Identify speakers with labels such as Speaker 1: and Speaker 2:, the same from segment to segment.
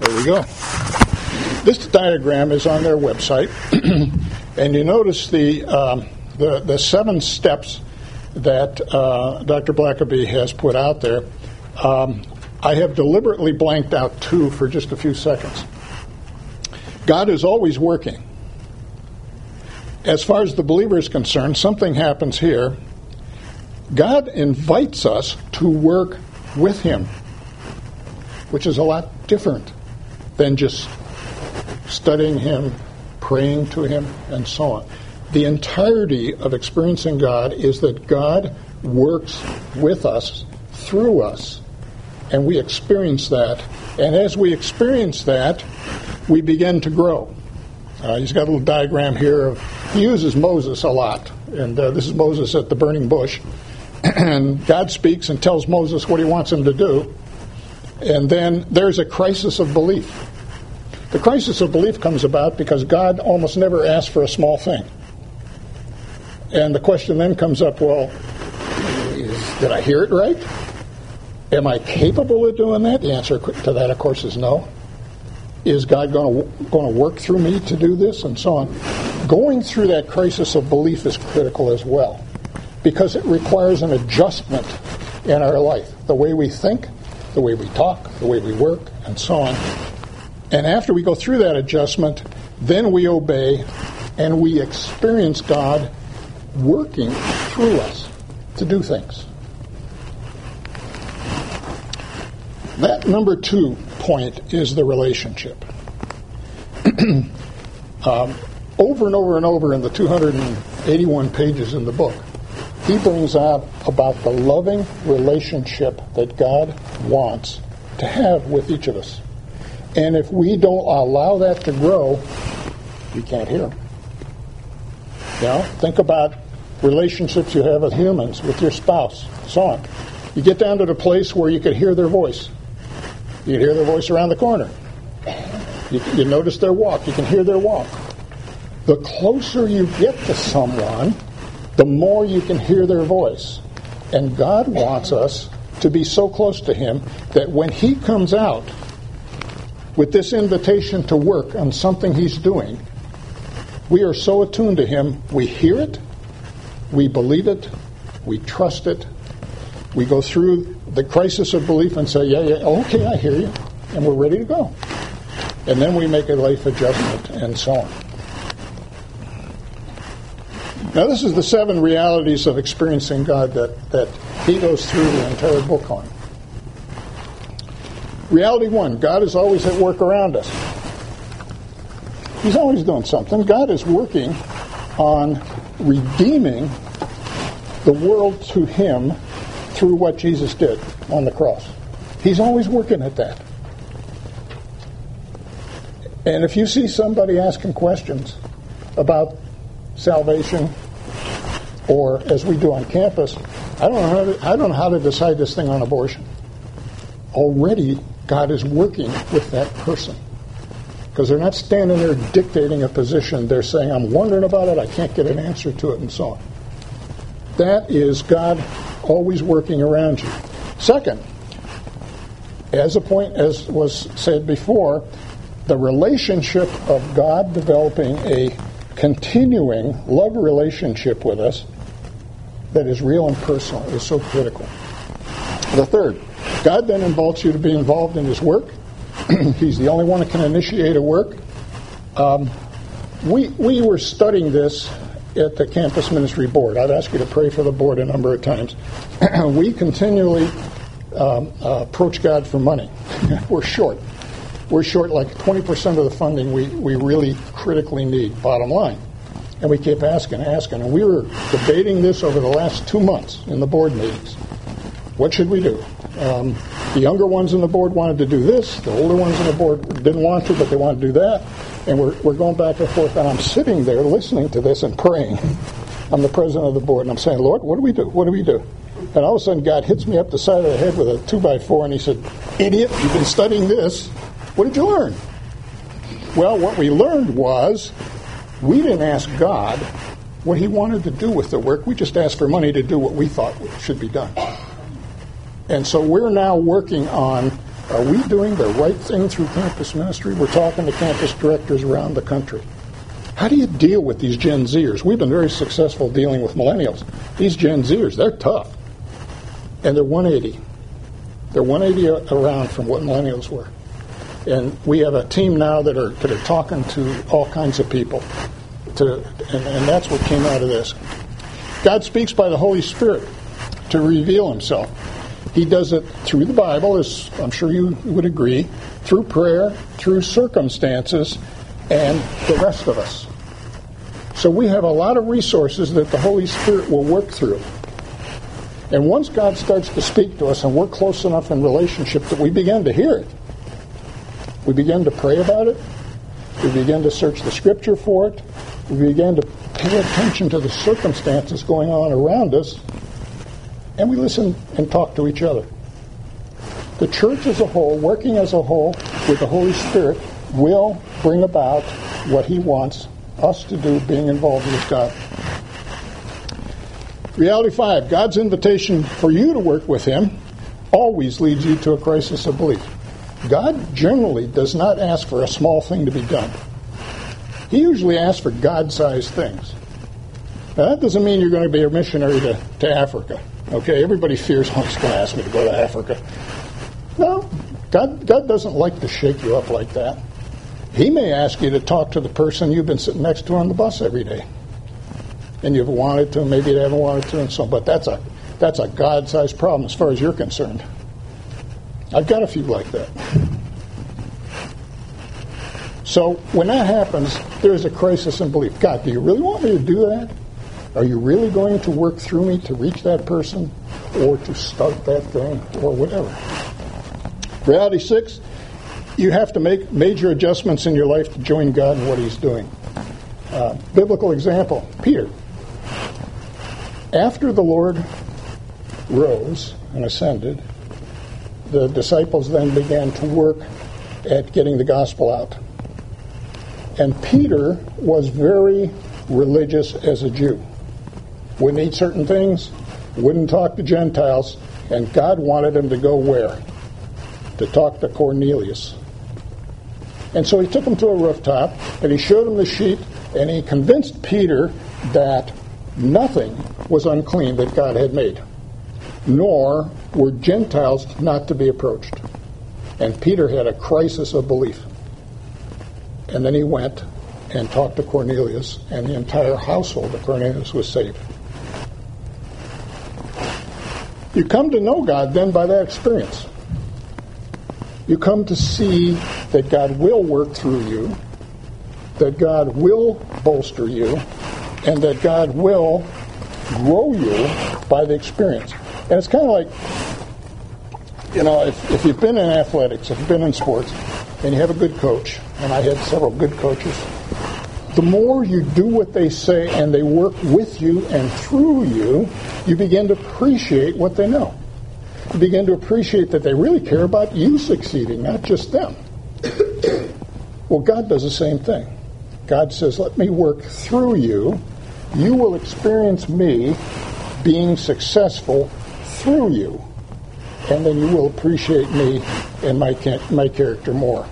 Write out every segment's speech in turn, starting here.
Speaker 1: There we go. This diagram is on their website, and you notice the 7 steps that Dr. Blackaby has put out there. I have deliberately blanked out 2 for just a few seconds. God is always working. As far as the believer is concerned, something happens here. God invites us to work with Him, which is a lot different than just studying Him, praying to Him, and so on. The entirety of experiencing God is that God works with us, through us, and we experience that. And as we experience that, we begin to grow. He's got a little diagram here. He uses Moses a lot, and this is Moses at the burning bush. And God speaks and tells Moses what He wants him to do. And then there's a crisis of belief. The crisis of belief comes about because God almost never asks for a small thing. And the question then comes up, well, did I hear it right? Am I capable of doing that? The answer to that, of course, is no. Is God going to work through me to do this? And so on. Going through that crisis of belief is critical as well, because it requires an adjustment in our life. The way we think, the way we talk, the way we work, and so on. And after we go through that adjustment, then we obey and we experience God working through us to do things. That number 2 point is the relationship. Over and over and over in the 281 pages in the book, he brings out about the loving relationship that God wants to have with each of us. And if we don't allow that to grow, we can't hear Him. Now, think about relationships you have with humans, with your spouse, so on. You get down to the place where you could hear their voice. You can hear their voice around the corner. You notice their walk. You can hear their walk. The closer you get to someone, the more you can hear their voice. And God wants us to be so close to Him that when He comes out with this invitation to work on something He's doing, we are so attuned to Him, we hear it, we believe it, we trust it, we go through the crisis of belief and say, yeah, okay, I hear you, and we're ready to go. And then we make a life adjustment and so on. Now, this is the 7 realities of experiencing God that he goes through the entire book on. Reality 1, God is always at work around us. He's always doing something. God is working on redeeming the world to Him through what Jesus did on the cross. He's always working at that. And if you see somebody asking questions about salvation, or as we do on campus, I don't know how to decide this thing on abortion. Already, God is working with that person. Because they're not standing there dictating a position. They're saying, I'm wondering about it, I can't get an answer to it, and so on. That is God always working around you. Second, as was said before, the relationship of God developing a continuing love relationship with us that is real and personal is so critical. The third, God then invites you to be involved in His work. He's the only one that can initiate a work. We were studying this at the Campus Ministry Board. I'd ask you to pray for the board a number of times. We continually approach God for money. We're short. We're short like 20% of the funding we really critically need, bottom line. And we keep asking. And we were debating this over the last 2 months in the board meetings. What should we do? The younger ones in the board wanted to do this. The older ones in the board didn't want to, but they wanted to do that. And we're going back and forth. And I'm sitting there listening to this and praying. I'm the president of the board, and I'm saying, Lord, what do we do? What do we do? And all of a sudden, God hits me up the side of the head with a 2x4, and He said, idiot, you've been studying this. What did you learn? Well, what we learned was we didn't ask God what He wanted to do with the work. We just asked for money to do what we thought should be done. And so we're now working on Are we doing the right thing through campus ministry? We're talking to campus directors around the country. How do you deal with these Gen Zers? We've been very successful dealing with millennials. These Gen Zers, they're tough. And they're 180. They're 180 around from what millennials were. And we have a team now that are talking to all kinds of people. And that's what came out of this. God speaks by the Holy Spirit to reveal himself. He does it through the Bible, as I'm sure you would agree, through prayer, through circumstances, and the rest of us. So we have a lot of resources that the Holy Spirit will work through. And once God starts to speak to us and we're close enough in relationship that we begin to hear it, we begin to pray about it, we begin to search the Scripture for it, we begin to pay attention to the circumstances going on around us, and we listen and talk to each other. The church as a whole, working as a whole with the Holy Spirit, will bring about what he wants us to do, being involved with God. Reality 5, God's invitation for you to work with him always leads you to a crisis of belief. God generally does not ask for a small thing to be done. He usually asks for God-sized things. Now, that doesn't mean you're going to be a missionary to Africa. Okay, everybody fears, he's going to ask me to go to Africa. No, God doesn't like to shake you up like that. He may ask you to talk to the person you've been sitting next to on the bus every day. And you've wanted to, maybe you haven't wanted to, and so. But that's a God-sized problem as far as you're concerned. I've got a few like that. So when that happens, there's a crisis in belief. God, do you really want me to do that? Are you really going to work through me to reach that person or to start that thing or whatever? Reality 6, you have to make major adjustments in your life to join God in what he's doing. Biblical example, Peter. After the Lord rose and ascended, the disciples then began to work at getting the gospel out. And Peter was very religious as a Jew. Wouldn't eat certain things, wouldn't talk to Gentiles, and God wanted him to go where? To talk to Cornelius. And so he took him to a rooftop, and he showed him the sheep, and he convinced Peter that nothing was unclean that God had made, nor were Gentiles not to be approached. And Peter had a crisis of belief. And then he went and talked to Cornelius, and the entire household of Cornelius was saved. You come to know God then by that experience. You come to see that God will work through you, that God will bolster you, and that God will grow you by the experience. And it's kind of like, if you've been in athletics, if you've been in sports, and you have a good coach, and I had several good coaches, the more you do what they say and they work with you and through you, you begin to appreciate what they know. You begin to appreciate that they really care about you succeeding, not just them. Well, God does the same thing. God says, let me work through you. You will experience me being successful through you. And then you will appreciate me and my character more.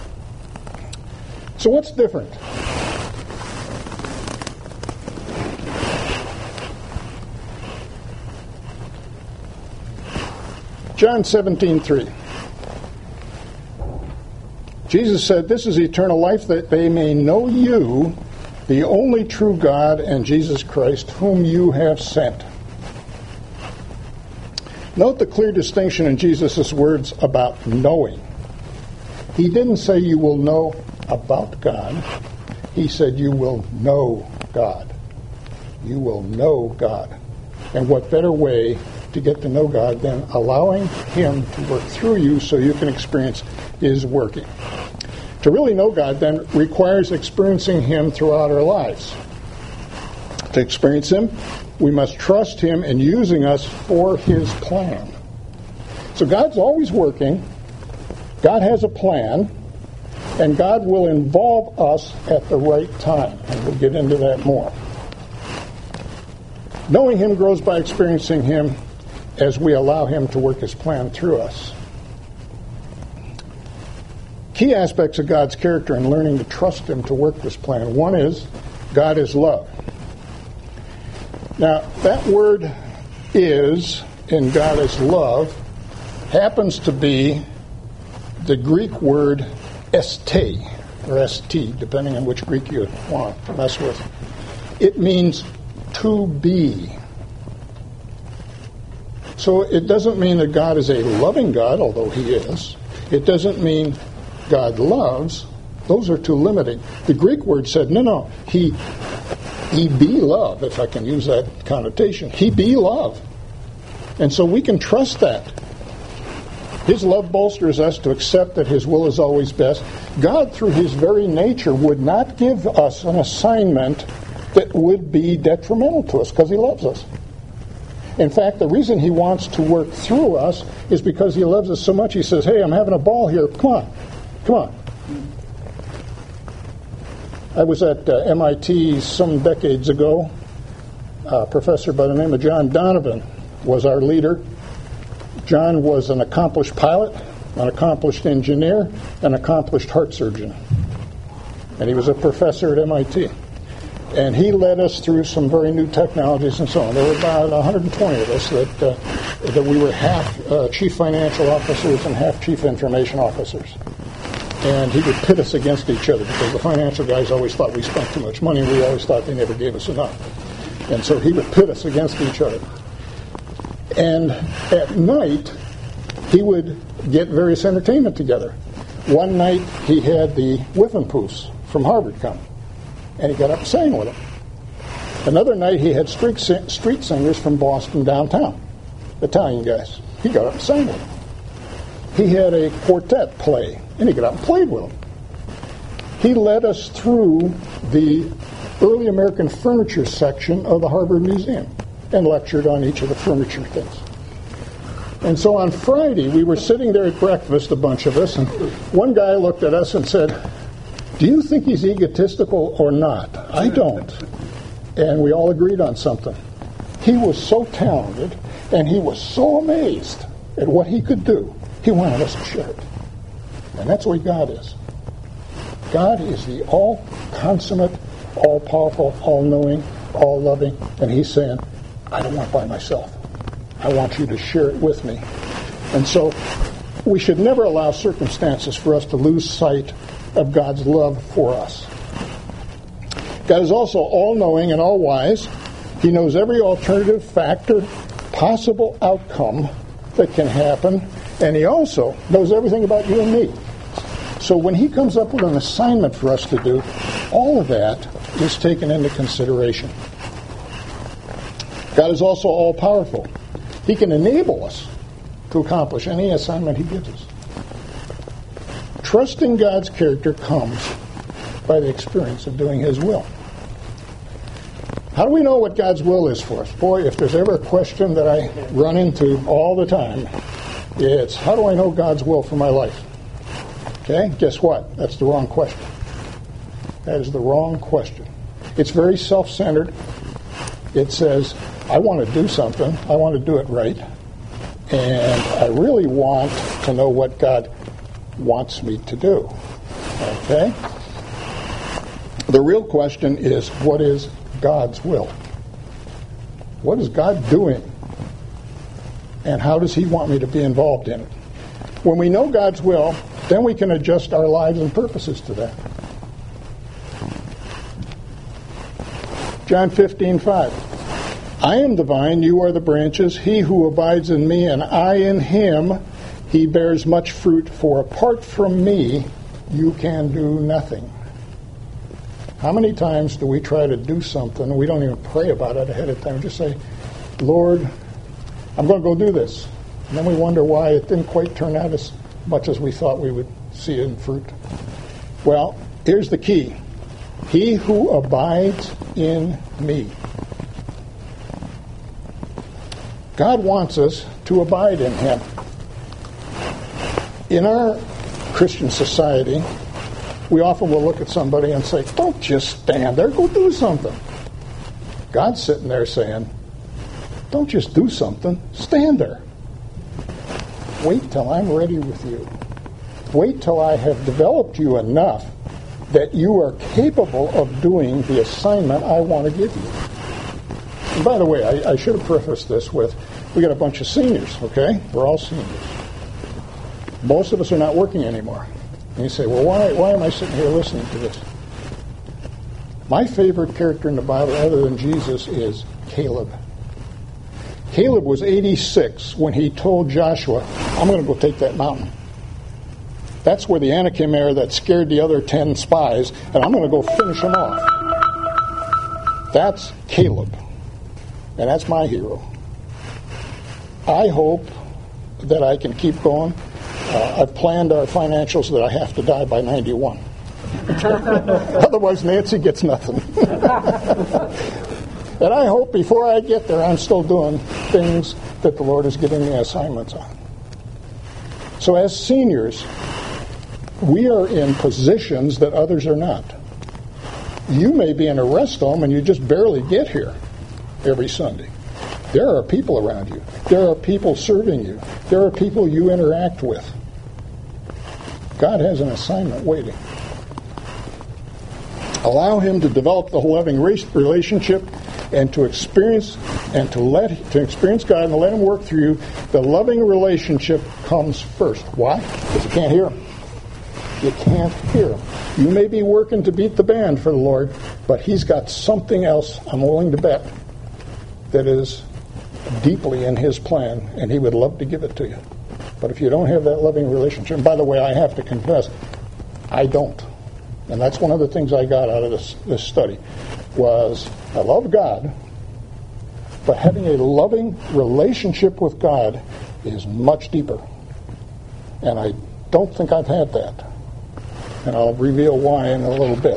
Speaker 1: So what's different? John 17:3. Jesus said, this is eternal life, that they may know you, the only true God, and Jesus Christ, whom you have sent. Note the clear distinction in Jesus' words about knowing. He didn't say you will know about God. He said you will know God. You will know God. And what better way to get to know God than allowing him to work through you so you can experience his working. To really know God then requires experiencing him throughout our lives. To experience him, we must trust him in using us for his plan. So God's always working. God has a plan, and God will involve us at the right time. And we'll get into that more. Knowing him grows by experiencing him as we allow him to work his plan through us. key aspects of God's character and learning to trust Him to work this plan. One is God is love. Now, that word is in God is love happens to be the Greek word este, or st, depending on which Greek you want to mess with. It means to be. So it doesn't mean that God is a loving God, although He is. It doesn't mean God loves. Those are too limiting. The Greek word said, no, He be love, if I can use that connotation. He be love. And so we can trust that. His love bolsters us to accept that His will is always best. God, through His very nature, would not give us an assignment that would be detrimental to us because He loves us. In fact, the reason He wants to work through us is because He loves us so much. He says, hey, I'm having a ball here. Come on. I was at MIT some decades ago. A professor by the name of John Donovan was our leader. John was an accomplished pilot, an accomplished engineer, an accomplished heart surgeon. And he was a professor at MIT. And he led us through some very new technologies and so on. There were about 120 of us that we were half chief financial officers and half chief information officers. And he would pit us against each other because the financial guys always thought we spent too much money. We always thought they never gave us enough. And so he would pit us against each other. And at night, he would get various entertainment together. One night, he had the Whiffenpoofs from Harvard come, and he got up and sang with them. Another night, he had street singers from Boston downtown, Italian guys. He got up and sang with them. He had a quartet play, and he got up and played with them. He led us through the early American furniture section of the Harvard Museum and lectured on each of the furniture things. And so on Friday, we were sitting there at breakfast, a bunch of us, and one guy looked at us and said, do you think he's egotistical or not? I don't. And we all agreed on something. He was so talented, and he was so amazed at what he could do, he wanted us to share it. And that's the way God is. God is the all-consummate, all-powerful, all-knowing, all-loving, and He's saying, I don't want it by myself. I want you to share it with me. And so we should never allow circumstances for us to lose sight of God's love for us. God is also all-knowing and all-wise. He knows every alternative factor, possible outcome that can happen, and He also knows everything about you and me. So when He comes up with an assignment for us to do, all of that is taken into consideration. God is also all-powerful. He can enable us to accomplish any assignment He gives us. Trusting God's character comes by the experience of doing His will. How do we know what God's will is for us? Boy, if there's ever a question that I run into all the time, it's how do I know God's will for my life? Okay, guess what? That's the wrong question. That is the wrong question. It's very self-centered. It says, I want to do something. I want to do it right. And I really want to know what God wants me to do. Okay? The real question is, what is God's will? What is God doing? And how does He want me to be involved in it? When we know God's will, then we can adjust our lives and purposes to that. John 15:5. I am the vine, you are the branches. He who abides in me and I in him, he bears much fruit, for apart from me, you can do nothing. How many times do we try to do something and we don't even pray about it ahead of time? We just say, Lord, I'm going to go do this. And then we wonder why it didn't quite turn out as much as we thought we would see in fruit. Well, here's the key. He who abides in me. God wants us to abide in Him. In our Christian society, we often will look at somebody and say, don't just stand there, go do something. God's sitting there saying, don't just do something, stand there. Wait till I'm ready with you. Wait till I have developed you enough that you are capable of doing the assignment I want to give you. And by the way, I should have prefaced this with, we got a bunch of seniors, okay? We're all seniors. Most of us are not working anymore. And you say, well, why am I sitting here listening to this? My favorite character in the Bible, other than Jesus, is Caleb. Caleb was 86 when he told Joshua, I'm going to go take that mountain. That's where the Anakim are that scared the other 10 spies, and I'm going to go finish them off. That's Caleb. And that's my hero. I hope that I can keep going. I've planned our financials that I have to die by 91. Otherwise, Nancy gets nothing. And I hope before I get there, I'm still doing things that the Lord is giving me assignments on. So as seniors, we are in positions that others are not. You may be in a rest home and you just barely get here every Sunday. There are people around you. There are people serving you. There are people you interact with. God has an assignment waiting. Allow him to develop the loving relationship and to experience God and to let him work through you. The loving relationship comes first. Why? Because you can't hear him. You can't hear him. You may be working to beat the band for the Lord, but he's got something else, I'm willing to bet, that is deeply in his plan, and he would love to give it to you. But if you don't have that loving relationship, and by the way, I have to confess, I don't. And that's one of the things I got out of this study, was I love God, but having a loving relationship with God is much deeper. And I don't think I've had that. And I'll reveal why in a little bit.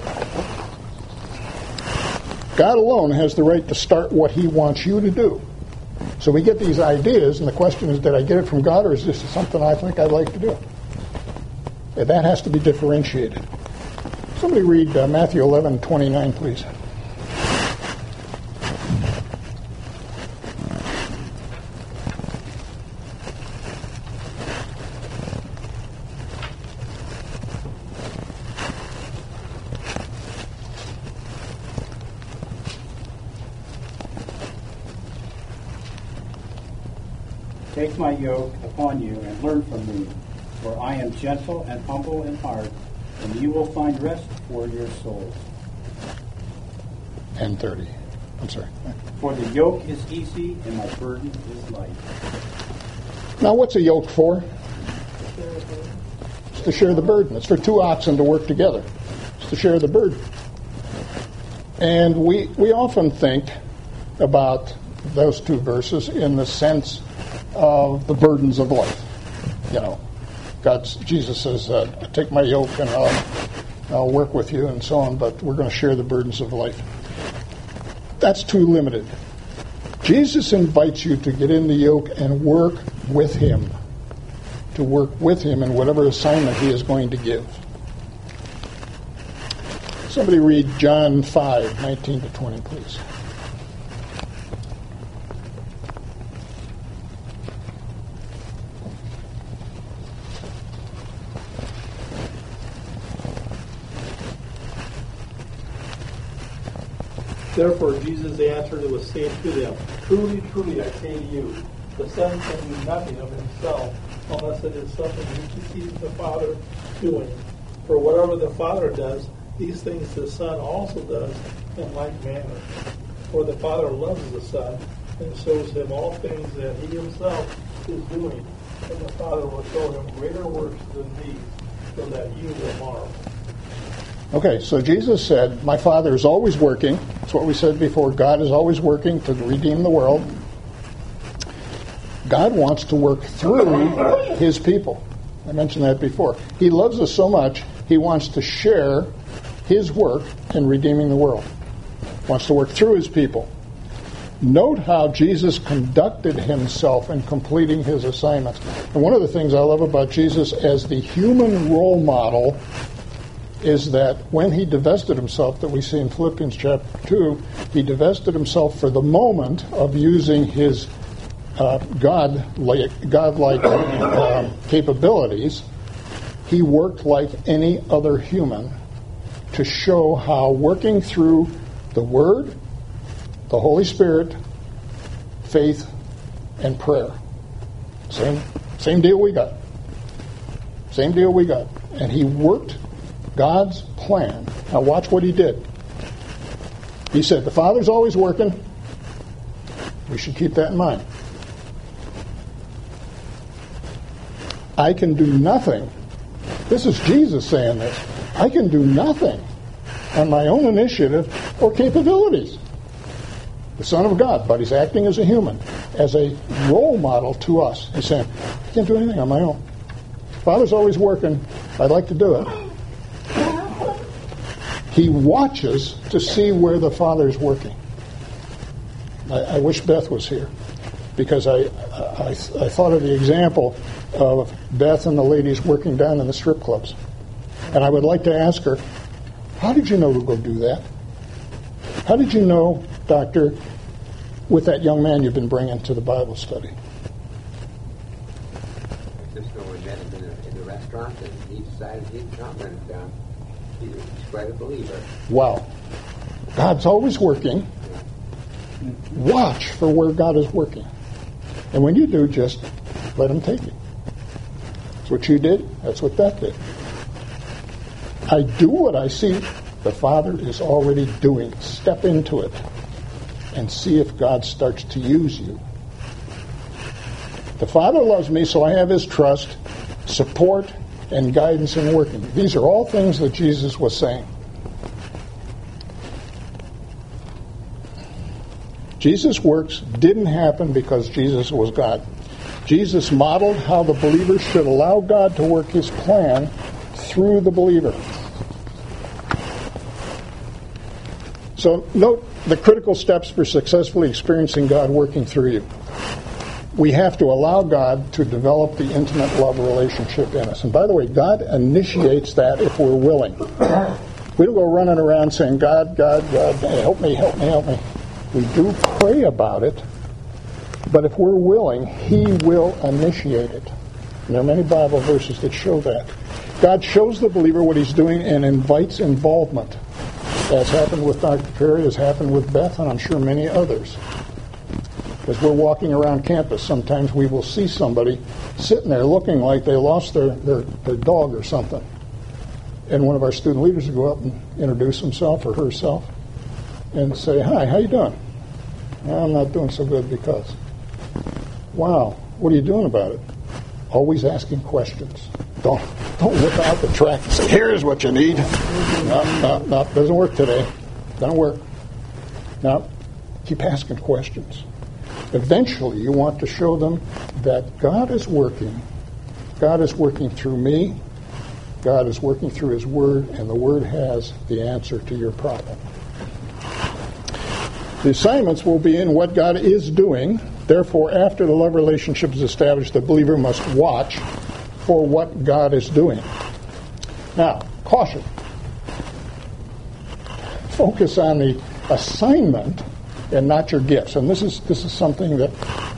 Speaker 1: God alone has the right to start what he wants you to do. So we get these ideas, and the question is, did I get it from God, or is this something I think I'd like to do? And that has to be differentiated. Somebody read Matthew 11:29, please.
Speaker 2: Take my yoke upon you and learn from me, for I am gentle and humble in heart, and you will find rest for your souls.
Speaker 1: And 30. I'm sorry.
Speaker 2: For the yoke is easy and my burden is light.
Speaker 1: Now, what's a yoke for? It's to share the burden. It's for two oxen to work together. It's to share the burden. And we often think about those two verses in the sense of the burdens of life. You know, Jesus says, take my yoke and I'll work with you and so on, but we're going to share the burdens of life. That's too limited. Jesus invites you to get in the yoke and work with him. To work with him in whatever assignment he is going to give. Somebody read John 5:19-20, please.
Speaker 3: Therefore Jesus answered and was saying to them, Truly, truly, I say to you, the Son can do nothing of himself, unless it is something he sees the Father doing. For whatever the Father does, these things the Son also does in like manner. For the Father loves the Son, and shows him all things that he himself is doing, and the Father will show him greater works than these, so that you will marvel.
Speaker 1: Okay, so Jesus said, my Father is always working. That's what we said before. God is always working to redeem the world. God wants to work through his people. I mentioned that before. He loves us so much, he wants to share his work in redeeming the world. He wants to work through his people. Note how Jesus conducted himself in completing his assignments. And one of the things I love about Jesus as the human role model is that when he divested himself, that we see in Philippians chapter 2, he divested himself for the moment of using his godlike capabilities He worked like any other human to show how working through the Word, the Holy Spirit, faith, and prayer. Same deal we got. Same deal we got. And he worked God's plan. Now watch what he did. He said, the Father's always working. We should keep that in mind. I can do nothing. This is Jesus saying this. I can do nothing on my own initiative or capabilities. The Son of God, but he's acting as a human, as a role model to us. He's saying, I can't do anything on my own. Father's always working. I'd like to do it. He watches to see where the Father's working. I wish Beth was here, because I thought of the example of Beth and the ladies working down in the strip clubs. And I would like to ask her, how did you know to go do that? How did you know, Doctor, with that young man you've been bringing to the Bible study?
Speaker 4: Just know we met him in the restaurant, and he decided he'd not run it down. He's quite a believer.
Speaker 1: Wow. God's always working. Watch for where God is working. And when you do, just let him take you. That's what you did. That's what Beth did. I do what I see the Father is already doing. Step into it and see if God starts to use you. The Father loves me, so I have his trust, support, and guidance in working. These are all things that Jesus was saying. Jesus' works didn't happen because Jesus was God. Jesus modeled how the believer should allow God to work his plan through the believer. So note the critical steps for successfully experiencing God working through you. We have to allow God to develop the intimate love relationship in us. And by the way, God initiates that if we're willing. We don't go running around saying, God, help me, help me, help me. We do pray about it, but if we're willing, he will initiate it. And there are many Bible verses that show that. God shows the believer what he's doing and invites involvement, as happened with Dr. Perry, as happened with Beth, and I'm sure many others. As we're walking around campus, sometimes we will see somebody sitting there looking like they lost their dog or something. And one of our student leaders will go up and introduce himself or herself and say, hi, how you doing? Well, I'm not doing so good because. Wow, what are you doing about it? Always asking questions. Don't whip out the track and say, here's what you need. No, doesn't work today. Doesn't work. No, keep asking questions. Eventually, you want to show them that God is working. God is working through me. God is working through his Word, and the Word has the answer to your problem. The assignments will be in what God is doing. Therefore, after the love relationship is established, the believer must watch for what God is doing. Now, caution. Focus on the assignment and not your gifts. And this is something that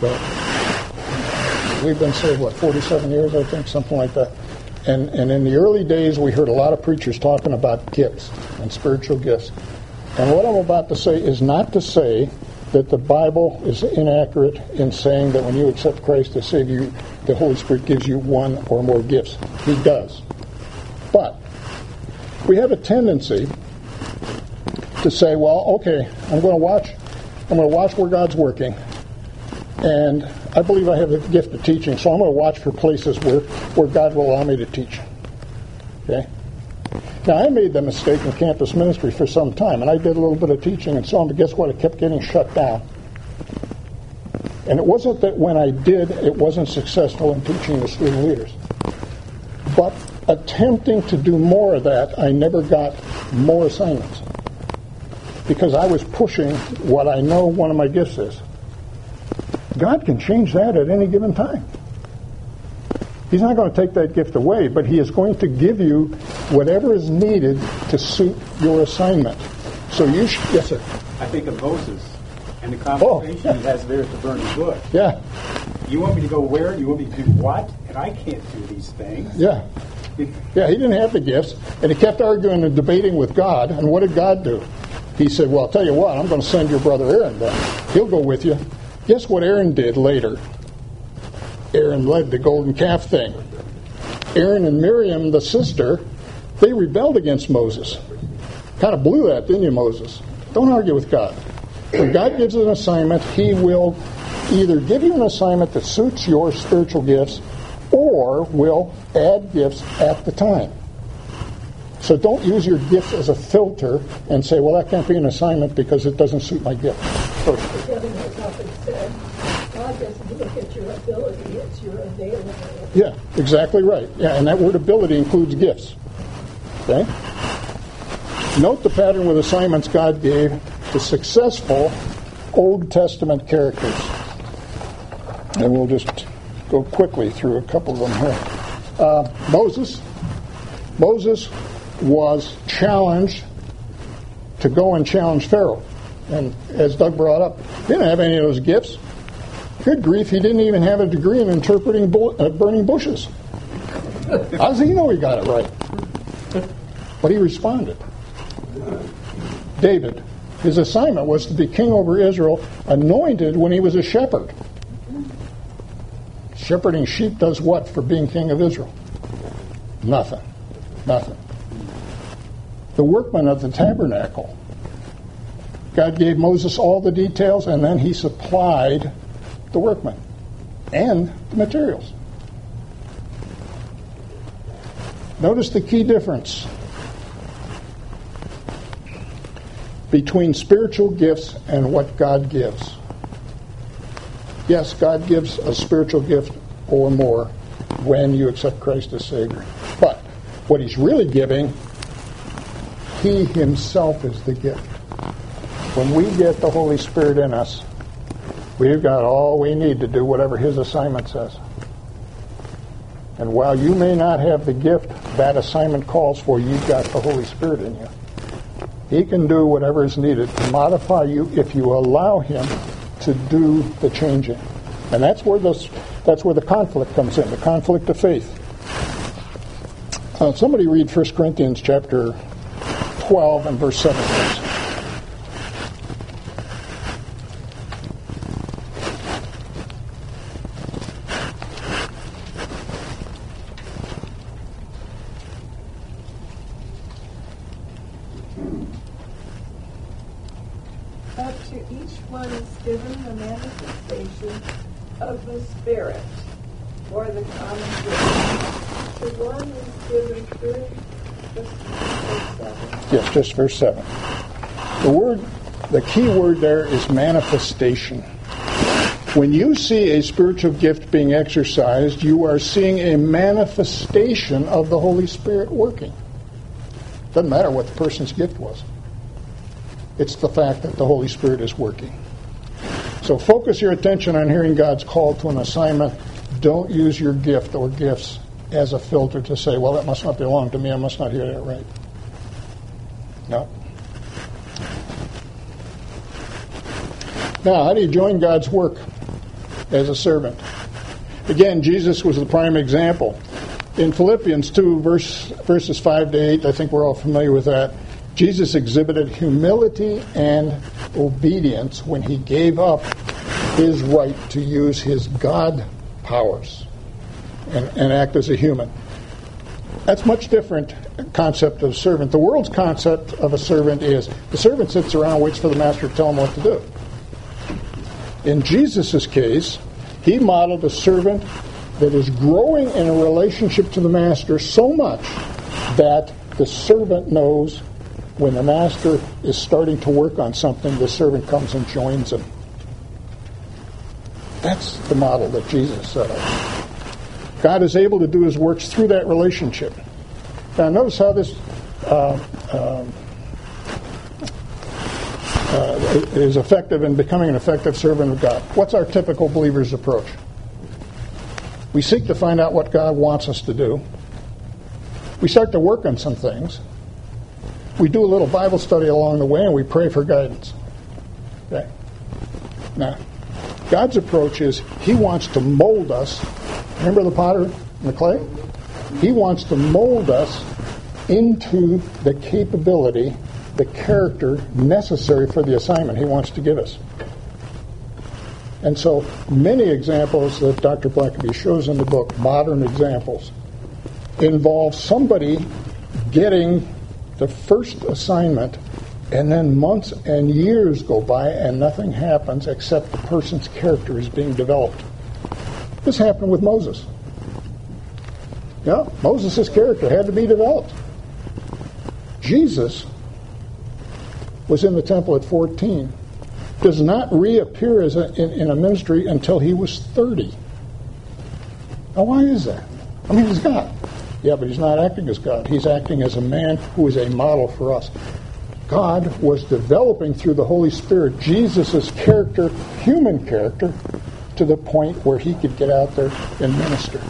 Speaker 1: we've been saved, 47 years, I think, something like that. And in the early days, we heard a lot of preachers talking about gifts and spiritual gifts. And what I'm about to say is not to say that the Bible is inaccurate in saying that when you accept Christ as Savior, the Holy Spirit gives you one or more gifts. He does. But we have a tendency to say, well, okay, I'm going to watch where God's working, and I believe I have the gift of teaching, so I'm going to watch for places where God will allow me to teach. Okay? Now, I made the mistake in campus ministry for some time, and I did a little bit of teaching and so on, but guess what? It kept getting shut down. And it wasn't that when I did, it wasn't successful in teaching the student leaders. But attempting to do more of that, I never got more assignments. Because I was pushing what I know one of my gifts is. God can change that at any given time. He's not going to take that gift away, but he is going to give you whatever is needed to suit your assignment. So you should, yes, sir.
Speaker 2: I think of Moses and the conversation he has there at the burning bush.
Speaker 1: Yeah.
Speaker 2: You want me to go where? You want me to do what? And I can't do these things.
Speaker 1: Yeah. Yeah, he didn't have the gifts, and he kept arguing and debating with God. And what did God do? He said, well, I'll tell you what, I'm going to send your brother Aaron down. He'll go with you. Guess what Aaron did later? Aaron led the golden calf thing. Aaron and Miriam, the sister, they rebelled against Moses. Kind of blew that, didn't you, Moses? Don't argue with God. When God gives an assignment, he will either give you an assignment that suits your spiritual gifts or will add gifts at the time. So don't use your gifts as a filter and say, well, that can't be an assignment because it doesn't suit my gift.
Speaker 5: Kevin has often said, God doesn't look at your ability, it's your availability.
Speaker 1: Yeah, exactly right. Yeah, and that word ability includes gifts. Okay? Note the pattern with assignments God gave to successful Old Testament characters. And we'll just go quickly through a couple of them here. Moses was challenged to go and challenge Pharaoh. And as Doug brought up, he didn't have any of those gifts. Good grief, he didn't even have a degree in interpreting burning bushes. How does he know he got it right? But he responded. David, his assignment was to be king over Israel, anointed when he was a shepherd. Shepherding sheep does what for being king of Israel? Nothing. The workman of the tabernacle. God gave Moses all the details, and then he supplied the workman and the materials. Notice the key difference between spiritual gifts and what God gives. Yes, God gives a spiritual gift or more when you accept Christ as Savior. But what he's really giving, he himself is the gift. When we get the Holy Spirit in us, we've got all we need to do whatever his assignment says. And while you may not have the gift that assignment calls for, you've got the Holy Spirit in you. He can do whatever is needed to modify you if you allow him to do the changing. And that's where the conflict comes in, the conflict of faith. Somebody read 1 Corinthians chapter 12 and verse 7, please.
Speaker 5: But to each one is given the manifestation of the Spirit for the common good. To one is given through verse 7.
Speaker 1: Yes, just verse 7. The key word there is manifestation. When you see a spiritual gift being exercised, you are seeing a manifestation of the Holy Spirit working. Doesn't matter what the person's gift was. It's the fact that the Holy Spirit is working. So focus your attention on hearing God's call to an assignment. Don't use your gift or gifts as a filter to say, well, that must not belong to me. I must not hear that right. No. Now, how do you join God's work as a servant? Again, Jesus was the prime example. In Philippians 2, verses 5 to 8, I think we're all familiar with that, Jesus exhibited humility and obedience when he gave up his right to use his God powers and act as a human. That's much different concept of servant. The world's concept of a servant is the servant sits around and waits for the master to tell him what to do. In Jesus' case, he modeled a servant that is growing in a relationship to the master so much that the servant knows when the master is starting to work on something, the servant comes and joins him. That's the model that Jesus set up. God is able to do his works through that relationship. Now notice how this is effective in becoming an effective servant of God. What's our typical believer's approach? We seek to find out what God wants us to do. We start to work on some things. We do a little Bible study along the way, and we pray for guidance. Okay? Now, God's approach is he wants to mold us. Remember the potter and the clay? He wants to mold us into the capability, the character necessary for the assignment He wants to give us. And so many examples that Dr. Blackaby shows in the book, modern examples, involve somebody getting the first assignment, and then months and years go by and nothing happens except the person's character is being developed. This happened with Moses. Yeah, Moses' character had to be developed. Jesus was in the temple at 14, does not reappear in a ministry until he was 30. Now, why is that? I mean, he's God. Yeah, but he's not acting as God. He's acting as a man who is a model for us. God was developing through the Holy Spirit Jesus' character, human character, to the point where he could get out there and minister.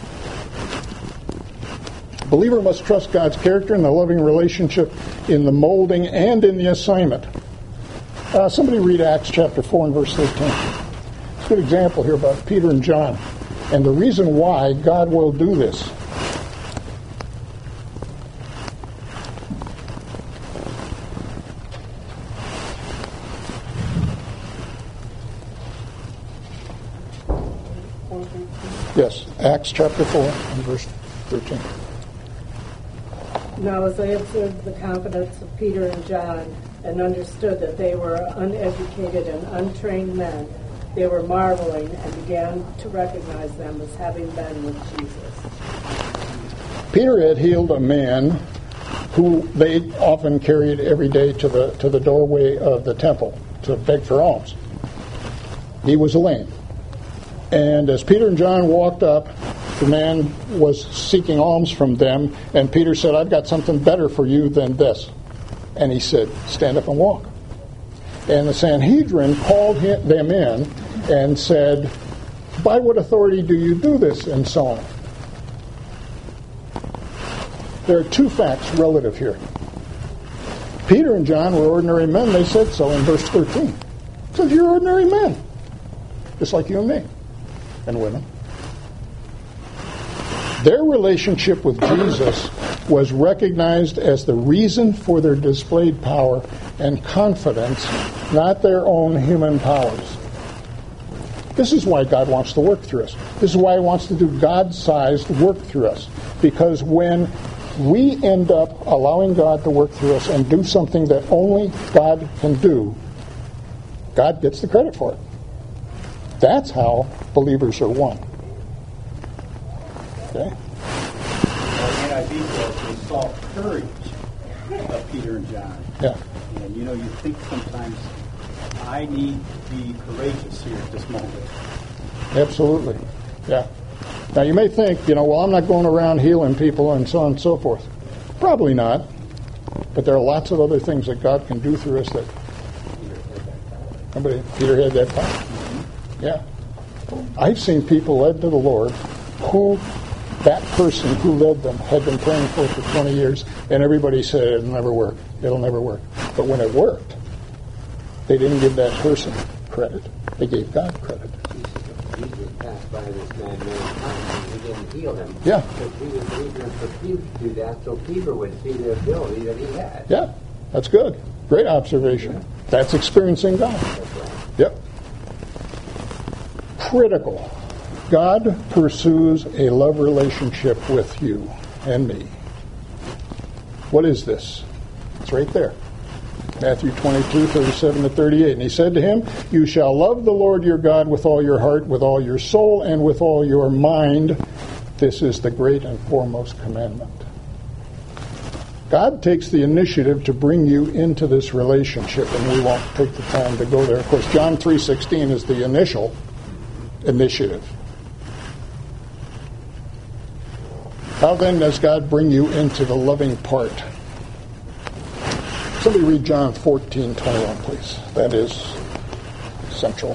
Speaker 1: A believer must trust God's character in the loving relationship, in the molding, and in the assignment. Somebody read Acts chapter 4 and verse 13. It's a good example here about Peter and John and the reason why God will do this. Yes, Acts chapter 4 and verse 13.
Speaker 5: Now as they observed the confidence of Peter and John and understood that they were uneducated and untrained men, they were marveling and began to recognize them as having been with Jesus.
Speaker 1: Peter had healed a man who they often carried every day to the doorway of the temple to beg for alms. He was lame. And as Peter and John walked up, the man was seeking alms from them, and Peter said, "I've got something better for you than this." And he said, "Stand up and walk." And the Sanhedrin called them in and said, "By what authority do you do this?" and so on. There are two facts relative here. Peter and John were ordinary men. They said so in verse 13. It says, "You're ordinary men, just like you and me. And women." Their relationship with Jesus was recognized as the reason for their displayed power and confidence, not their own human powers. This is why God wants to work through us. This is why He wants to do God-sized work through us. Because when we end up allowing God to work through us and do something that only God can do, God gets the credit for it. That's how believers are won. Okay?
Speaker 2: NIV says they saw courage of Peter and John.
Speaker 1: Yeah.
Speaker 2: And you think sometimes I need to be courageous here at this moment.
Speaker 1: Absolutely. Yeah. Now you may think, well, I'm not going around healing people and so on and so forth. Probably not. But there are lots of other things that God can do through us that Peter had that power. Yeah. I've seen people led to the Lord who that person who led them had been praying for 20 years, and everybody said, "It'll never work. It'll never work." But when it worked, they didn't give that person credit. They gave God credit.
Speaker 4: Jesus passed by this man many times, and He didn't heal him.
Speaker 1: Yeah.
Speaker 4: Because He was eager for Peter to do that, so Peter would see the ability that he had.
Speaker 1: Yeah, that's good. Great observation. Yeah. That's experiencing God.
Speaker 4: That's right.
Speaker 1: Yep. Critical. God pursues a love relationship with you and me. What is this? It's right there. Matthew 22, 37 to 38. And He said to him, "You shall love the Lord your God with all your heart, with all your soul, and with all your mind. This is the great and foremost commandment." God takes the initiative to bring you into this relationship, and we won't take the time to go there. Of course, John 3:16 is the initial initiative. How then does God bring you into the loving part? Somebody read John 14:21, please. That is central.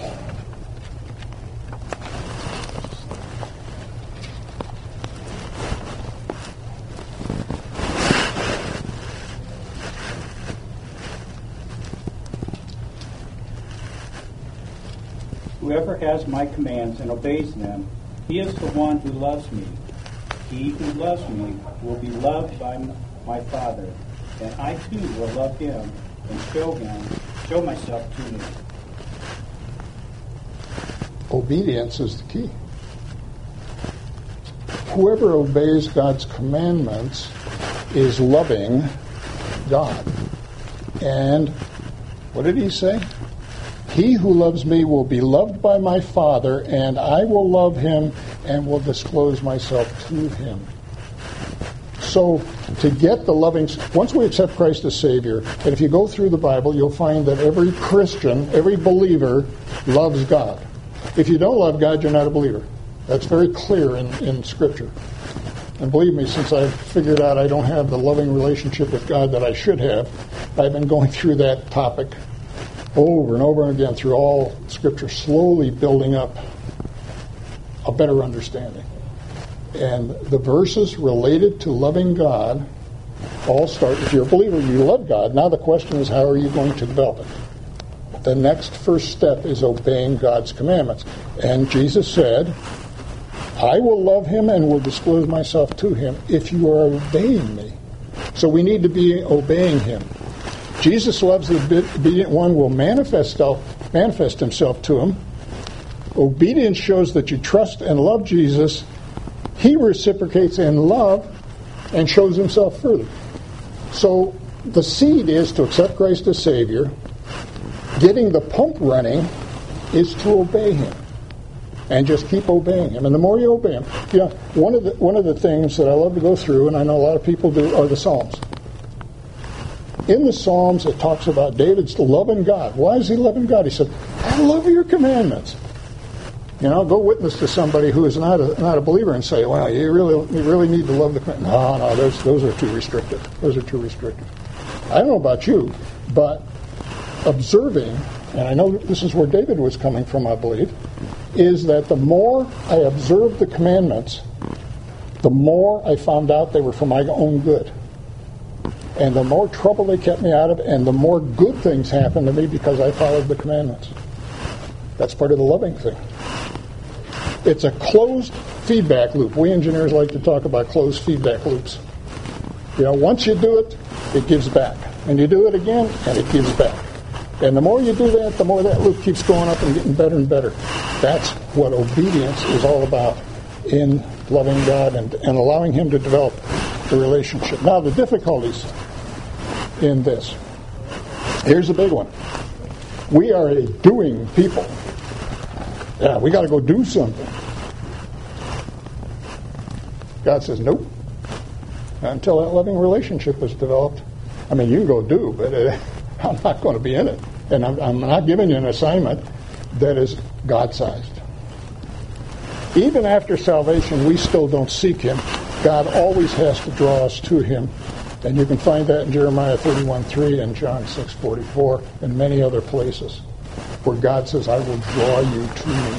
Speaker 2: Whoever has my commands and obeys them, he is the one who loves me. He who loves me will be loved by my Father, and I too will love him and show myself to him.
Speaker 1: Obedience is the key. Whoever obeys God's commandments is loving God. And what did he say? He who loves me will be loved by my Father, and I will love him and will disclose myself to him. So, to get the loving... Once we accept Christ as Savior, and if you go through the Bible, you'll find that every Christian, every believer, loves God. If you don't love God, you're not a believer. That's very clear in Scripture. And believe me, since I've figured out I don't have the loving relationship with God that I should have, I've been going through that topic over and over again through all Scripture, slowly building up a better understanding. And the verses related to loving God all start, if you're a believer, you love God. Now the question is, how are you going to develop it? The next first step is obeying God's commandments. And Jesus said, I will love him and will disclose myself to him if you are obeying me. So we need to be obeying him. Jesus loves the obedient one, will manifest himself to him. Obedience shows that you trust and love Jesus. He reciprocates in love and shows himself further. So the seed is to accept Christ as Savior. Getting the pump running is to obey him. And just keep obeying him. And the more you obey him, one of the things that I love to go through, and I know a lot of people do, are the Psalms. In the Psalms, it talks about David's loving God. Why is he loving God? He said, I love your commandments. Go witness to somebody who is not a believer and say, well, you really need to love the commandments. No, those are too restrictive. Those are too restrictive. I don't know about you, but observing, and I know this is where David was coming from, I believe, is that the more I observed the commandments, the more I found out they were for my own good. And the more trouble they kept me out of, and the more good things happened to me because I followed the commandments. That's part of the loving thing. It's a closed feedback loop. We engineers like to talk about closed feedback loops. Once you do it, it gives back. And you do it again, and it gives back. And the more you do that, the more that loop keeps going up and getting better and better. That's what obedience is all about in loving God and allowing him to develop the relationship. Now, the difficulties in this. Here's the big one. We are a doing people. Yeah, we got to go do something. God says, nope. Until that loving relationship is developed. I mean, you can go do, but I'm not going to be in it. And I'm not giving you an assignment that is God-sized. Even after salvation, we still don't seek him. God always has to draw us to him. And you can find that in Jeremiah 31:3 and John 6:44 and many other places where God says, I will draw you to me.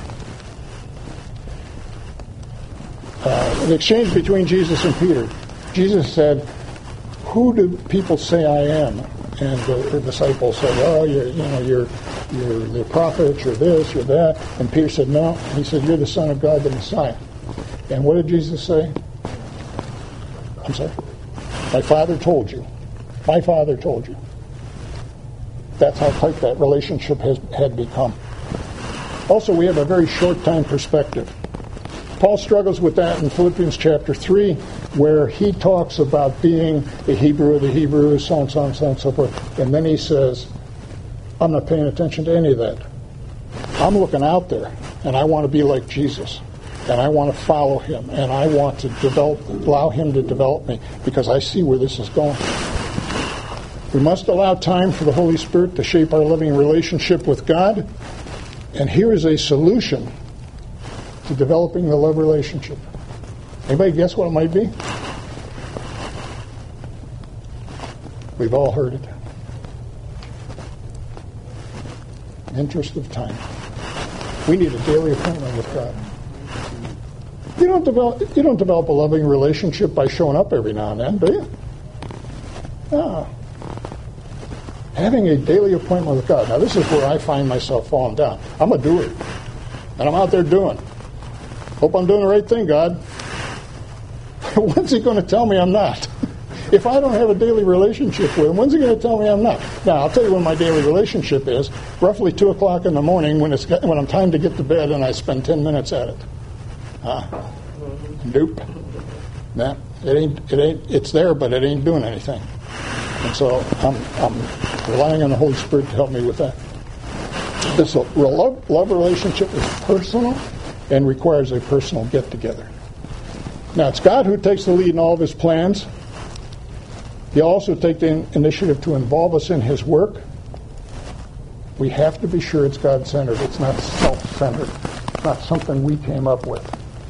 Speaker 1: An exchange between Jesus and Peter. Jesus said, who do people say I am? And the disciples said, oh, you're the prophet, you're this, you're that. And Peter said, no. He said, you're the Son of God, the Messiah. And what did Jesus say? I'm sorry? My Father told you. My Father told you. That's how tight that relationship had become. Also, we have a very short time perspective. Paul struggles with that in Philippians chapter 3, where he talks about being a Hebrew of the Hebrews, so on, so on, so on, and so forth. And then he says, I'm not paying attention to any of that. I'm looking out there, and I want to be like Jesus. And I want to follow him, and I want to allow him to develop me, because I see where this is going. We must allow time for the Holy Spirit to shape our loving relationship with God. And here is a solution to developing the love relationship. Anybody guess what it might be? We've all heard it. Interest of time. We need a daily appointment with God. You don't develop a loving relationship by showing up every now and then, do you? No. Having a daily appointment with God. Now, this is where I find myself falling down. I'm a doer. And I'm out there doing. Hope I'm doing the right thing, God. When's he going to tell me I'm not? If I don't have a daily relationship with him, when's he going to tell me I'm not? Now, I'll tell you when my daily relationship is. Roughly 2 o'clock in the morning when I'm time to get to bed and I spend 10 minutes at it. Nope. Nah, it ain't. It's there, but it ain't doing anything. And so I'm relying on the Holy Spirit to help me with that. This love relationship is personal and requires a personal get-together. Now, it's God who takes the lead in all of his plans. He'll also take the initiative to involve us in his work. We have to be sure it's God-centered. It's not self-centered. It's not something we came up with.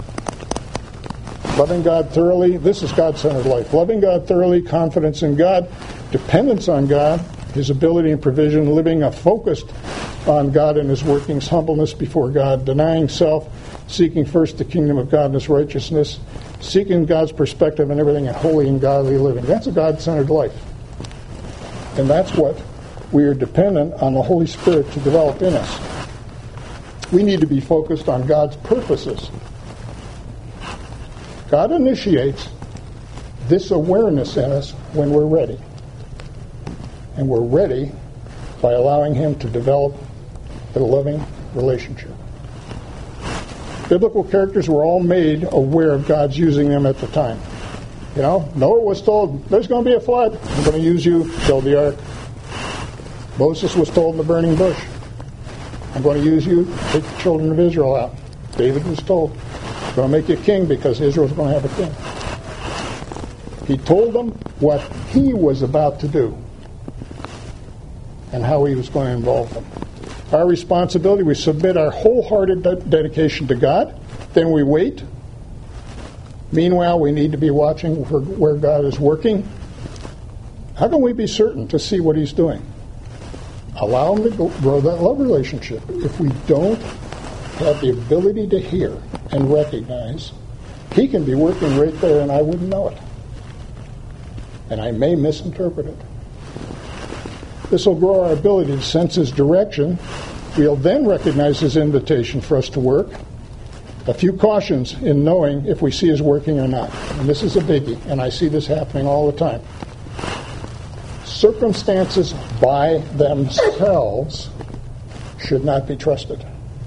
Speaker 1: Loving God thoroughly, this is God-centered life. Loving God thoroughly, confidence in God, dependence on God, his ability and provision, living a focused on God and his workings, humbleness before God, denying self, seeking first the kingdom of God and his righteousness, seeking God's perspective and everything, and holy and godly living. That's a God-centered life. And that's what we are dependent on the Holy Spirit to develop in us. We need to be focused on God's purposes. God initiates this awareness in us when we're ready. And we're ready by allowing him to develop a loving relationship. Biblical characters were all made aware of God's using them at the time. You know, Noah was told, there's going to be a flood. I'm going to use you, build the ark. Moses was told in the burning bush, I'm going to use you, take the children of Israel out. David was told, I'm going to make you king because Israel's going to have a king. He told them what he was about to do and how he was going to involve them. Our responsibility, we submit our wholehearted dedication to God, then we wait. Meanwhile, we need to be watching for where God is working. How can we be certain to see what he's doing? Allow him to grow that love relationship. If we don't have the ability to hear and recognize, he can be working right there and I wouldn't know it. And I may misinterpret it. This will grow our ability to sense his direction. We'll then recognize his invitation for us to work. A few cautions in knowing if we see his working or not. And this is a biggie, and I see this happening all the time. Circumstances by themselves should not be trusted.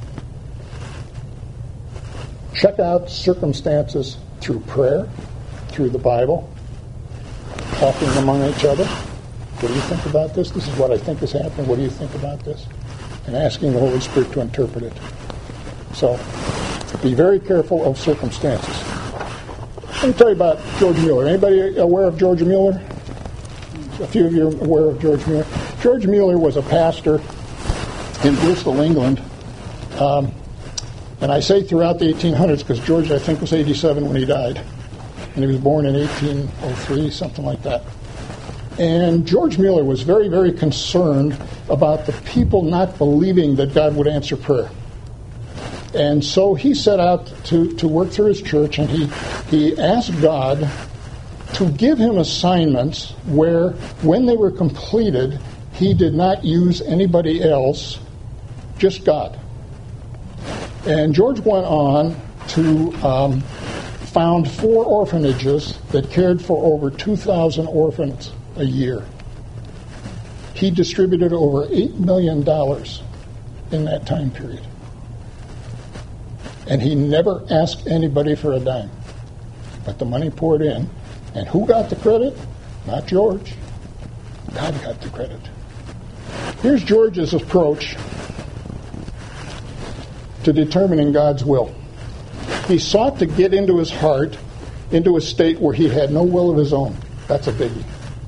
Speaker 1: Check out circumstances through prayer, through the Bible, talking among each other. What do you think about this? This is what I think is happening. What do you think about this? And asking the Holy Spirit to interpret it. So, be very careful of circumstances. Let me tell you about George Mueller. Anybody aware of George Mueller? A few of you are aware of George Mueller. George Mueller was a pastor in Bristol, England. And I say throughout the 1800s because George, I think, was 87 when he died. And he was born in 1803, something like that. And George Mueller was very, very concerned about the people not believing that God would answer prayer. And so he set out to work through his church, and he asked God to give him assignments where, when they were completed, he did not use anybody else, just God. And George went on to found 4 orphanages that cared for over 2,000 orphans a year. He distributed over $8 million in that time period. And he never asked anybody for a dime. But the money poured in. And who got the credit? Not George. God got the credit. Here's George's approach to determining God's will. He sought to get into his heart, into a state where he had no will of his own. That's a biggie.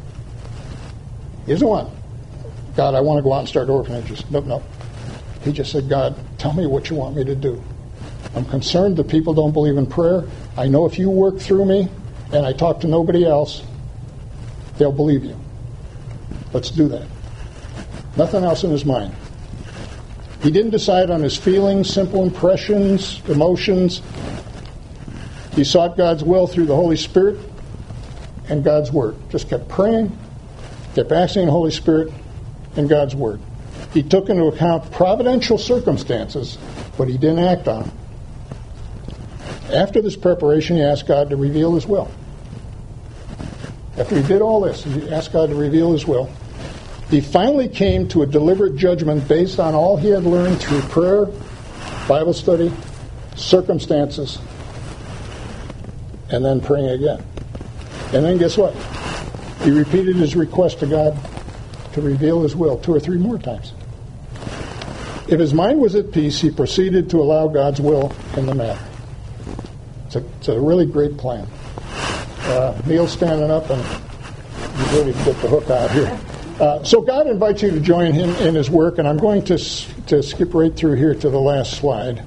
Speaker 1: He doesn't want, God, I want to go out and start orphanages. No. He just said, God, tell me what you want me to do. I'm concerned that people don't believe in prayer. I know if you work through me and I talk to nobody else, they'll believe you. Let's do that. Nothing else in his mind. He didn't decide on his feelings, simple impressions, emotions. He sought God's will through the Holy Spirit and God's Word. Just kept praying, kept asking the Holy Spirit and God's Word. He took into account providential circumstances, but he didn't act on them. After this preparation, he asked God to reveal his will. After he did all this, he asked God to reveal his will. He finally came to a deliberate judgment based on all he had learned through prayer, Bible study, circumstances, and then praying again. And then guess what? He repeated his request to God to reveal his will 2 or 3 more times. If his mind was at peace, he proceeded to allow God's will in the matter. It's a really great plan. Neil's standing up, and he's ready to get the hook out here. So God invites you to join him in his work, and I'm going to skip right through here to the last slide.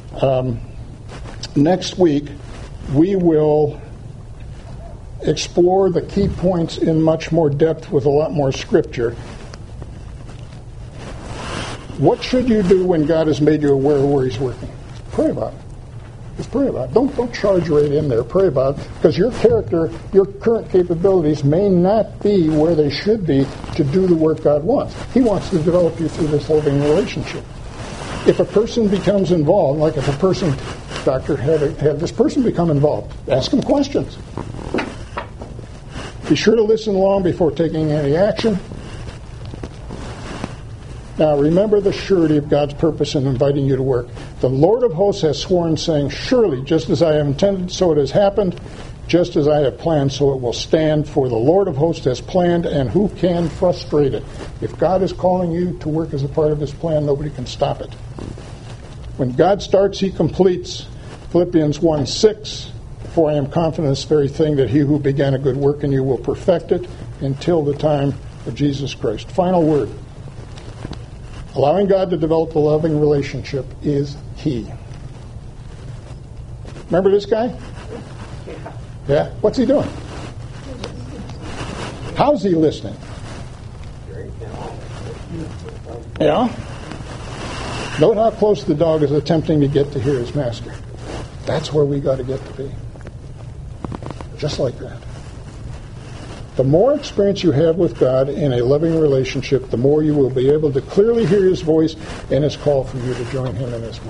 Speaker 1: Next week, we will explore the key points in much more depth with a lot more scripture. What should you do when God has made you aware of where he's working? Pray about it. Just pray about it. Don't charge right in there. Pray about it, because your character, your current capabilities may not be where they should be to do the work God wants. He wants to develop you through this loving relationship. If a person becomes involved, like if a person, doctor had this person become involved, ask him questions. Be sure to listen long before taking any action. Now, remember the surety of God's purpose in inviting you to work. The Lord of hosts has sworn, saying, surely, just as I have intended, so it has happened. Just as I have planned, so it will stand. For the Lord of hosts has planned, and who can frustrate it? If God is calling you to work as a part of his plan, nobody can stop it. When God starts, he completes. Philippians 1:6, for I am confident of this very thing, that he who began a good work in you will perfect it until the time of Jesus Christ. Final word. Allowing God to develop a loving relationship is key. Remember this guy? Yeah? What's he doing? How's he listening? Yeah? Note how close the dog is attempting to get to hear his master. That's where we got to get to be. Just like that. The more experience you have with God in a loving relationship, the more you will be able to clearly hear his voice and his call for you to join him in his work.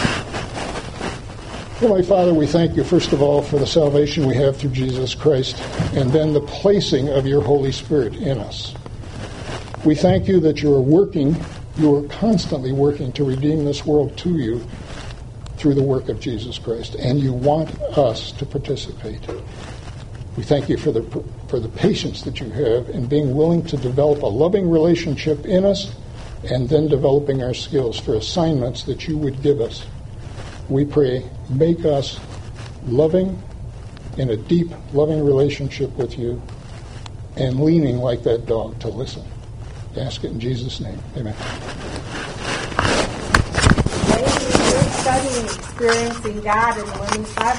Speaker 1: Heavenly Father, we thank you, first of all, for the salvation we have through Jesus Christ, and then the placing of your Holy Spirit in us. We thank you that you are constantly working to redeem this world to you through the work of Jesus Christ, and you want us to participate. We thank you for the patience that you have in being willing to develop a loving relationship in us, and then developing our skills for assignments that you would give us. We pray, make us loving in a deep, loving relationship with you, and leaning like that dog to listen. Ask it in Jesus' name. Amen.
Speaker 6: Ladies, we're studying Experiencing God in the Women's Bible